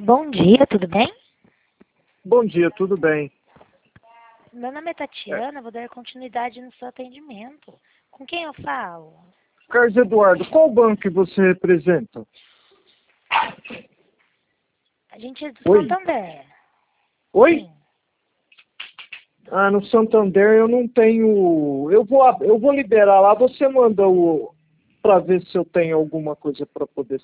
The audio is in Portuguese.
Bom dia, tudo bem? Bom dia, tudo bem? Meu nome é Tatiana, vou dar continuidade no seu atendimento. Com quem eu falo? Carlos Eduardo, qual banco que você representa? A gente é do Oi? Santander. Oi? Sim. Ah, no Santander eu não tenho. Eu vou liberar lá. Você manda para ver se eu tenho alguma coisa para poder